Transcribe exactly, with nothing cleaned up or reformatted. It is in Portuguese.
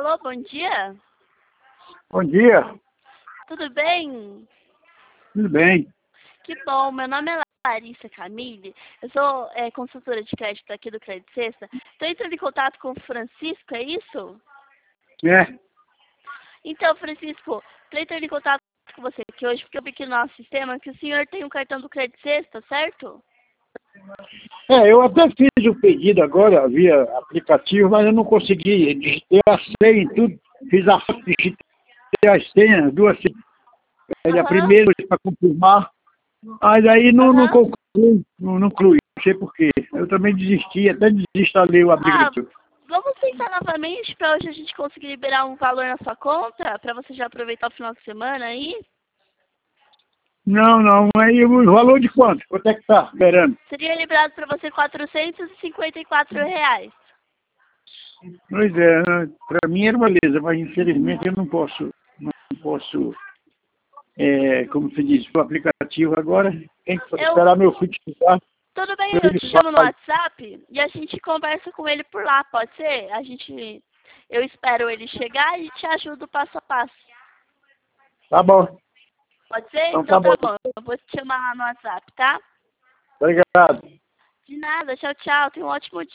Alô, bom dia. Bom dia. Tudo bem? Tudo bem. Que bom, meu nome é Larissa Camille, eu sou é, consultora de crédito aqui do Crédito Sexta. Estou entrando em contato com o Francisco, é isso? É. Então, Francisco, estou entrando em contato com você aqui hoje porque eu vi aqui no nosso sistema que o senhor tem um cartão do Crédito Sexta, certo? É, eu até fiz o pedido agora via aplicativo, mas eu não consegui. Digitei a senha e tudo. Fiz a foto, digitei as senhas, duas senhas. Aí a Aham. primeira para confirmar. Mas aí não, não Aham. concluí, não, não incluí. Não sei porquê. Eu também desisti, até desinstalei o Ah, aplicativo. vamos tentar novamente para hoje a gente conseguir liberar um valor na sua conta, para você já aproveitar o final de semana aí? Não, não. Aí o valor de quanto? Quanto é que tá esperando? Seria liberado para você quatrocentos e cinquenta e quatro reais. Pois é, para mim era beleza, mas infelizmente eu não posso, não posso, é, como se diz, o aplicativo agora, tem que Eu, esperar meu filho chegar, tudo bem, eu ele te chamo no faz. WhatsApp e a gente conversa com ele por lá, pode ser? A gente, eu espero ele chegar e te ajudo passo a passo. Tá bom, Pode ser? então Então tá tá bom. bom, eu vou te chamar lá no WhatsApp, tá? Obrigado. De nada, tchau, tchau, tenha um ótimo dia.